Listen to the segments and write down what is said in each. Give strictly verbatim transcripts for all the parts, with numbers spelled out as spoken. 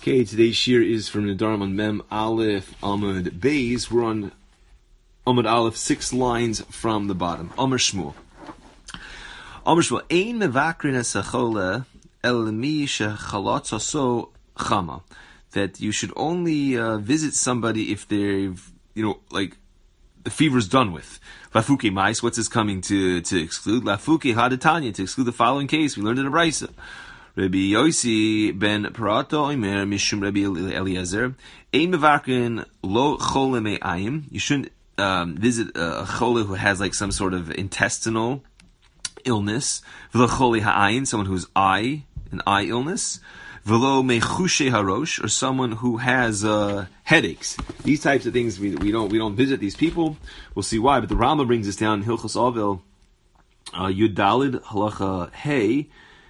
Okay, today's shir is from the Dharma Mem Aleph Amud Beis. We're on Amud Aleph, six lines from the bottom. Amr Shmuel. Amr Shmuel. Ein mevakrin esachole el mi shechalotzoso chama. That you should only uh, visit somebody if they've, you know, like, the fever's done with. Lafuke mais, what's this coming to, to exclude? Lafuke hadatanya, to exclude the following case. We learned in a brisa. Rabbi Yossi ben Parato Omer Mishum Rabbi Eliezer Ein mevarkin lo chole me'ayim. You shouldn't um, visit a chole who has like some sort of intestinal illness. V'lo chole ha'ayin, someone who's eye, an eye illness. V'lo mechushe harosh, or someone who has uh, headaches. These types of things we we don't we don't visit these people. We'll see why. But the Rama brings us down in Hilchos Avil uh, Yud Dalid Halacha Hey.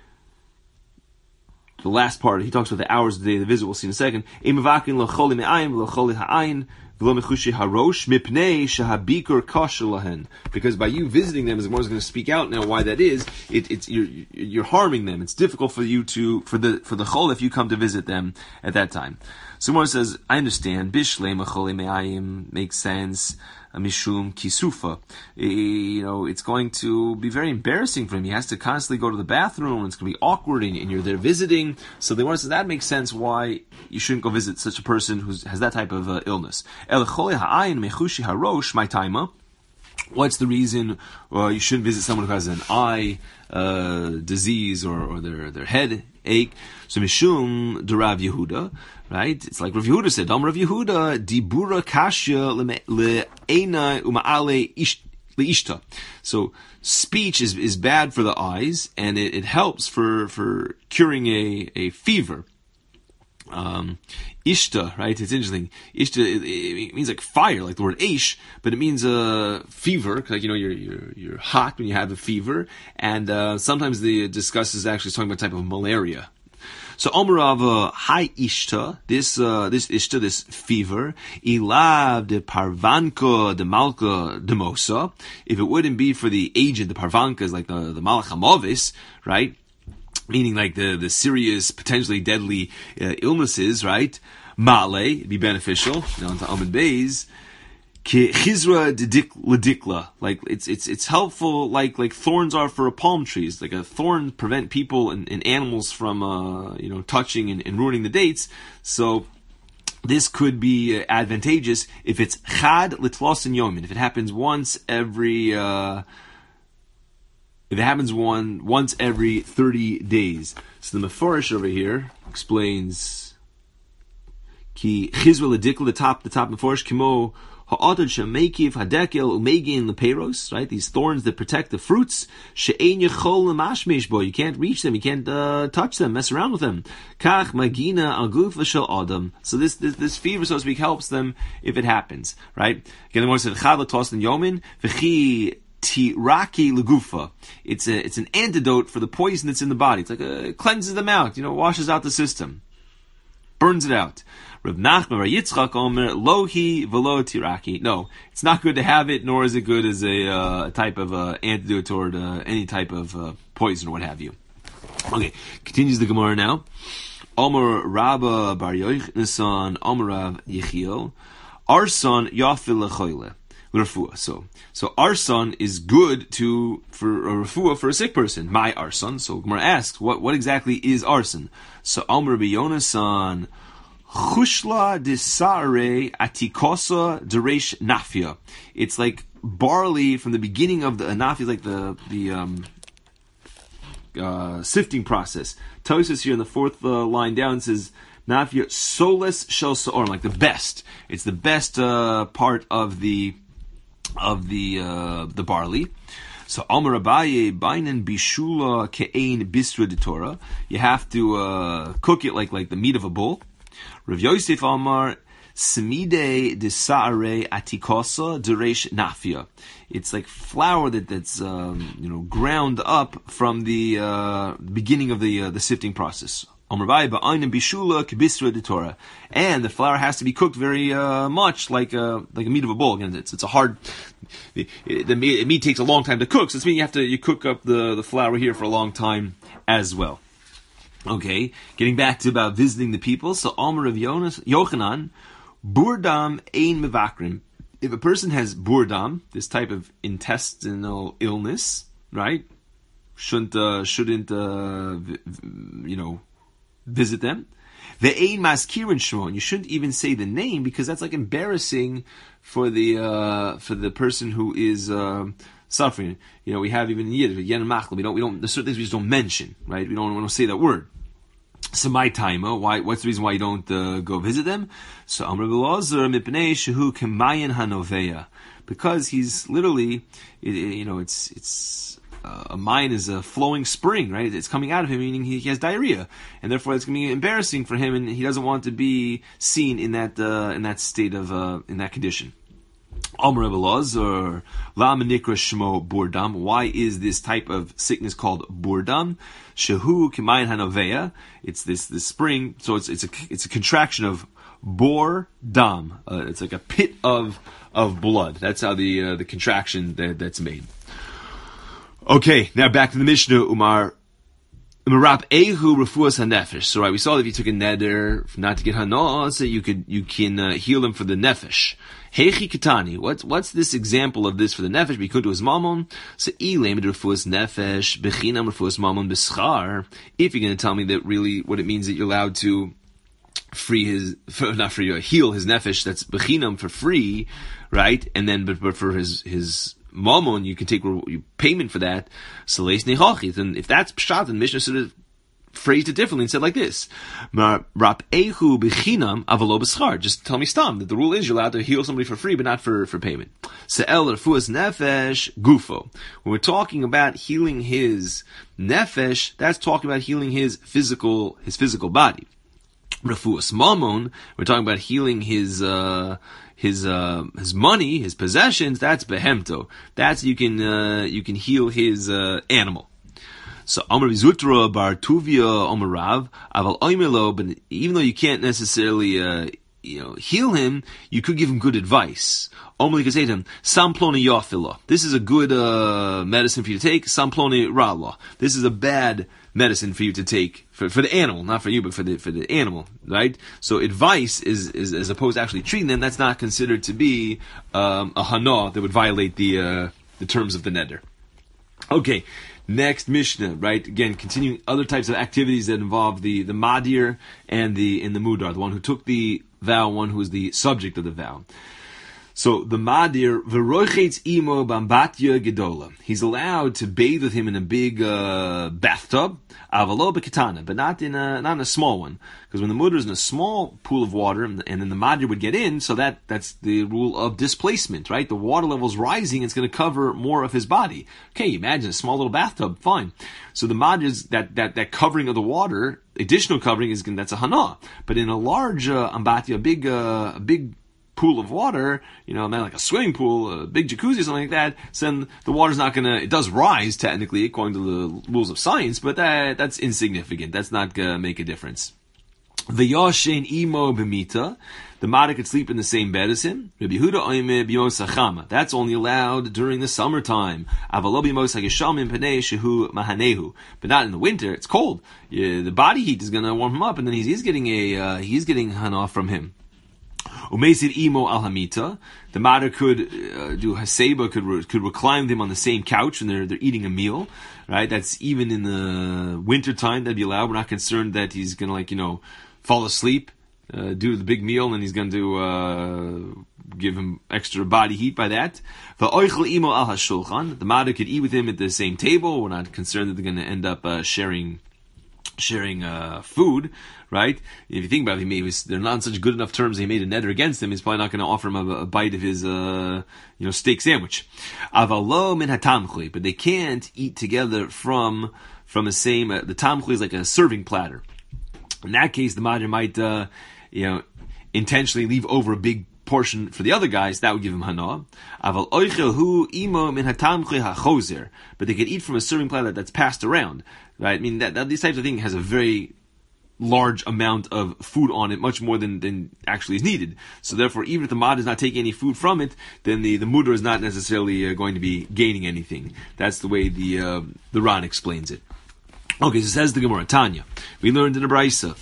The last part, he talks about the hours of the day of the visit. We'll see in a second. Because by you visiting them, as Gemara is going to speak out now why that is, it, it's you're, you're harming them. It's difficult for you to for the for the chol if you come to visit them at that time. So Gemara says, I understand. Bishlei machole me'ayim makes sense. Mishum kisufa. You know, it's going to be very embarrassing for him. He has to constantly go to the bathroom. It's going to be awkward, and, and you're there visiting. So they want to say that makes sense why you shouldn't go visit such a person who has that type of uh, illness. What's the reason uh, you shouldn't visit someone who has an eye uh, disease or, or their their head ache? So Mishum Derav Yehuda, right? It's like Rav Yehuda said, Dam Rav Yehuda, Dibura Kashya le'ena uma'ale le'ishta. So speech is is bad for the eyes, and it, it helps for, for curing a, a fever. Um, Ishta, right? It's interesting. Ishta, it, it means like fire, like the word ish, but it means uh, fever, because you know you're you're you're hot when you have a fever, and uh, sometimes the discuss is actually talking about a type of malaria. So Omerava Hai Ishta, this uh, this Ishta, this fever, Ilav de Parvanka de Malka de Mosa. If it wouldn't be for the agent, the Parvanka is like the the Malach Hamovis, right? Meaning like the, the serious, potentially deadly uh, illnesses, right? Male, it'd be beneficial. Now into Amud Beis. Ki chizra ledikla. Like, it's, it's, it's helpful like, like thorns are for a palm tree. It's like a thorn prevent people and, and animals from, uh, you know, touching and, and ruining the dates. So, this could be uh, advantageous if it's chad litlos and yomin. If it happens once every, uh, If it happens one once every thirty days. So the Meforish over here explains Ki Chizra Ledikla, the top the top Meforish, Kimo Ha'atad Shemekiv Hadekel Umegin Leperos, right? These thorns that protect the fruits. She'ein Yechol Lemashmesh Bo. You can't reach them, you can't uh, touch them, mess around with them. Kach Magina Aguf V'Shel Adam. So this, this this fever, so to speak, helps them if it happens, right? Again, the one said Chad Latos and Yomin V'Chi Tiraki legufa. It's a it's an antidote for the poison that's in the body. It's like a, it cleanses them out, you know, washes out the system, burns it out. Rav Nachman Bar Yitzchak Omer lohi velo tiraki. No, it's not good to have it, nor is it good as a uh, type of uh, antidote toward uh, any type of uh, poison or what have you. Okay, continues the Gemara now. Omer Rabba Bar Yochanan Omer Rav Yechiel Arson Yafil Lechoyle. So, so arson is good to for a refuah for a sick person. My arson. So Gemara asks, what what exactly is arson? So Amr Beyonasan Chushla Desare Atikosa Deresh Nafia. It's like barley from the beginning of the nafia, like the the um, uh, sifting process. Tosas here in the fourth uh, line down says Nafia Soles Shel Sa'orim, like the best. It's the best uh, part of the of the uh, the barley. So Amar Abaye Bainan Bishula Ke'ein Bisra de Torah. You have to uh, cook it like like the meat of a bull. Rav Yosef Amar Semide de Sa'are Atikosa Deresh Nafia. It's like flour that that's um, you know ground up from the uh, beginning of the uh, the sifting process. And the flour has to be cooked very uh, much like a like a meat of a bull. Again, it's it's a hard. The, the meat, the meat takes a long time to cook, so it's meaning you have to you cook up the, the flour here for a long time as well. Okay, getting back to about visiting the people. So, Amar of Yochanan, Burdam ein mevakrim. If a person has burdam, this type of intestinal illness, right, shouldn't uh, shouldn't uh, v- v- you know visit them. The ein maskirin shmon. You shouldn't even say the name because that's like embarrassing for the uh, for the person who is uh, suffering. You know, we have even in Yiddish, yen machl. We don't we don't. There's certain things we just don't mention, right? We don't want to say that word. So my timer, why? What's the reason why you don't uh, go visit them? So Amr Belazar mipnei shehu kemayin hanoveya, because he's literally, you know, it's it's uh, a mine is a flowing spring, right? It's coming out of him, meaning he, he has diarrhea, and therefore it's going to be embarrassing for him, and he doesn't want to be seen in that uh, in that state of uh, in that condition. Amr Belazar la menikra shmo burdam. Why is this type of sickness called burdam? Shehu kemayin hanoveya. It's this this spring, so it's it's a it's a contraction of bor dam. Uh, it's like a pit of of blood. That's how the uh, the contraction that, that's made. Okay, now back to the Mishnah. Umar Marap ehu refuas hanefesh. So right, we saw that if you took a neder not to get hana, so you could you can uh, heal them for the nefesh. Heichi katani. What's what's this example of this for the nefesh? Because his mamon. So ilem refuas nefesh bechinam refuas mamon beschar. If you're going to tell me that really what it means that you're allowed to free his, for, not free, uh, heal his nefesh, that's bechinam for free, right? And then but, but for his his mamon, you can take payment for that. So leis nechachi. Then if that's pshat, then Mishnah should have phrased it differently and said like this: Rap ehu bechinam avalo b'schar. Just tell me stam that the rule is you're allowed to heal somebody for free, but not for, for payment. Se'el refuas nefesh gufo. When we're talking about healing his nefesh, that's talking about healing his physical his physical body. Refuas mamon, we're talking about healing his uh, his uh, his money, his possessions. That's behemto. That's you can uh, you can heal his uh, animal. So Amar Zutra Bar Tuvia Amar Rav Aval Oimelo, but even though you can't necessarily uh, you know heal him, you could give him good advice. Omri could say to him, Samploni Yafila. This is a good uh, medicine for you to take. Samploni Rala. This is a bad medicine for you to take for, for the animal, not for you, but for the for the animal, right? So advice is, is as opposed to actually treating them. That's not considered to be um, a hana that would violate the uh, the terms of the neder. Okay. Next Mishnah, right? Again, continuing other types of activities that involve the, the madir and the in the mudar, the one who took the vow, one who is the subject of the vow. So the madir v'roichetz imo bambatya gedola. He's allowed to bathe with him in a big uh, bathtub, avalo b'ketana, but not in a not in a small one, because when the mudar is in a small pool of water, and, and then the madir would get in, so that that's the rule of displacement, right? The water level is rising; it's going to cover more of his body. Okay, imagine a small little bathtub, fine. So the madir is that that that covering of the water, additional covering is that's a hana, but in a large uh, ambatya, a big uh, a big pool of water, you know, not like a swimming pool, a big jacuzzi, something like that, so then the water's not gonna, it does rise technically according to the rules of science, but that, that's insignificant. That's not gonna make a difference. The Yashin imo b'mita, the mother could sleep in the same bed as him. Rabbi Yehuda oime b'yos hachama. That's only allowed during the summertime. Avalo b'yos hageshamim penei shehu mahanehu. But not in the winter. It's cold. Yeah, the body heat is gonna warm him up, and then he's, he's getting a uh, he's getting hana from him. Umesid imo alhamita. The matter could uh, do haseba, could re- could recline them on the same couch when they're they're eating a meal, right? That's even in the winter time that'd be allowed. We're not concerned that he's gonna like you know fall asleep, uh, do the big meal, and he's going to uh, give him extra body heat by that. The mother could eat with him at the same table. We're not concerned that they're going to end up uh, sharing sharing uh, food, right? If you think about it, he made, they're not on such good enough terms. He made a neder against him. He's probably not going to offer him a, a bite of his uh, you know steak sandwich. Avalo min hatamchui, but they can't eat together from from the same. Uh, the tamchui is like a serving platter. In that case, the Madr might, uh, you know, intentionally leave over a big portion for the other guys. That would give him hana. Aval oichel hu imo min hatamchui hachozer. But they could eat from a serving platter that's passed around, right? I mean, that, that these types of things has a very large amount of food on it, much more than, than actually is needed. So therefore, even if the Madr is not taking any food from it, then the, the mudar is not necessarily uh, going to be gaining anything. That's the way the uh, the Ran explains it. Okay, so says the Gemara, Tanya. We learned in the Brisa.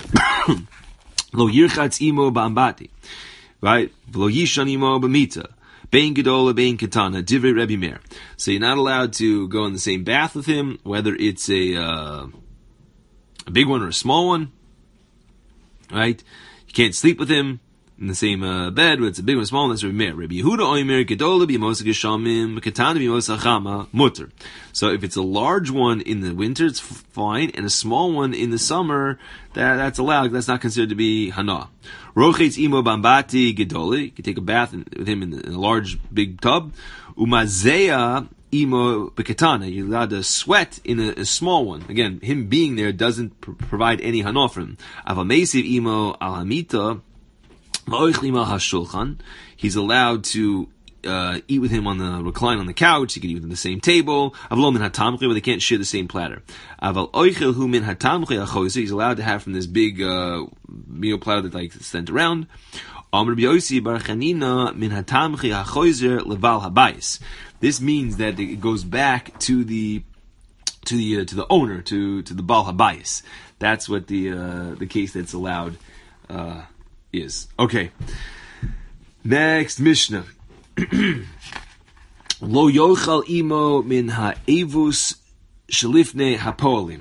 Lo yirchatz imo ba'ambati. Right? Lo yishan imo b'mita. Bein gedola, bein katana. Divrei Rebbe Meir. So you're not allowed to go in the same bath with him, whether it's a, uh, a big one or a small one. Right? You can't sleep with him in the same uh, bed, whether it's a big one or small one. That's Rebbe Meir. Rebbe Yehuda oimer gedola b'yimosa geshamim, katana b'yimosa chama, mutter. So if it's a large one in the winter, it's fine, and a small one in the summer, that that's allowed. That's not considered to be hana. Rochetz imo bambati gedoli. You can take a bath in, with him in, in a large, big tub. Umazeya imo bekatana. You're allowed to sweat in a, a small one. Again, him being there doesn't pr- provide any hana for him. Avamesiv imo alhamita. He's allowed to uh, eat with him on the recline on the couch. He can eat with him on the same table. But they can't share the same platter. He's allowed to have from this big uh, meal platter that like sent around. This means that it goes back to the to the uh, to the owner, to to the Baal Habayis. That's what the uh, the case that's allowed uh, is. Okay. Next Mishnah. Lo yochal imo min ha'evus shalifne hapolim.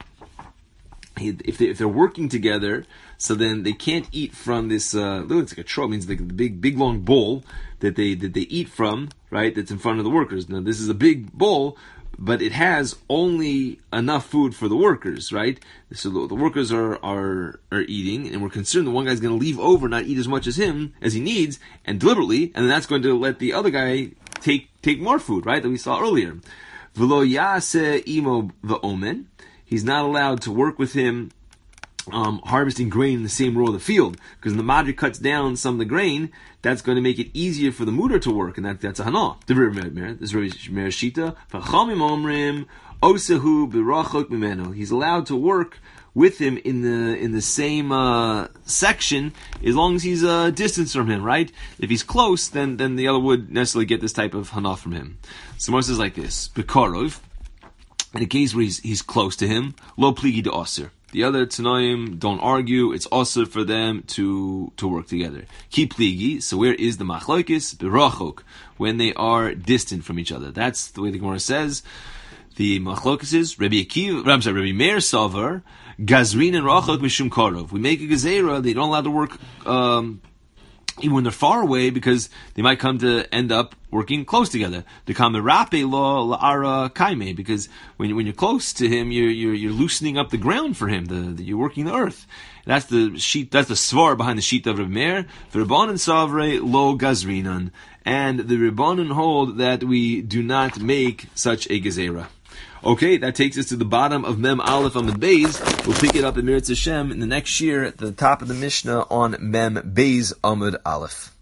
If they if they're working together, so then they can't eat from this. Uh, it's like a trough, means like the big big long bowl that they that they eat from, right? That's in front of the workers. Now this is a big bowl, but it has only enough food for the workers, right? So the, the workers are, are are eating, and we're concerned that one guy's going to leave over, not eat as much as him as he needs, and deliberately, and then that's going to let the other guy take take more food, right? That we saw earlier. V'lo yaseh imo v'omen. He's not allowed to work with him um, harvesting grain in the same row of the field, because when the madri cuts down some of the grain, that's going to make it easier for the mutter to work, and that, that's a hana. This is Rebbe Meir Shita. V'chamim omrim osehu b'rachok mimeno. He's allowed to work with him in the in the same uh, section as long as he's a uh, distance from him, right? If he's close, then then the other would necessarily get this type of hana from him. So Moshe says like this: Bekarov, in a case where he's he's close to him, lo pligi de aser. The other Tanoim don't argue. It's also for them to, to work together. Ki pligi. So where is the machlokes? Berachok. When they are distant from each other. That's the way the Gemara says. The machlokes is Rabbi Akiva. I'm sorry, Rabbi Meir Savar. Gazrin and rachok mishum karov. We make a gezerah. They don't allow to work um, even when they're far away, because they might come to end up working close together. The kamerape law la'ara kaime, because when when you're close to him, you're you're, you're loosening up the ground for him. The, the, you're working the earth. That's the sheet. That's the svar behind the sheet of Reb Meir. The Rabbanan savre lo gazrinan, and the Rabbanan hold that we do not make such a gezerah. Okay, that takes us to the bottom of Mem Aleph Amud Beis. We'll pick it up in Meretz Hashem in the next year at the top of the Mishnah on Mem Beis Amud Aleph.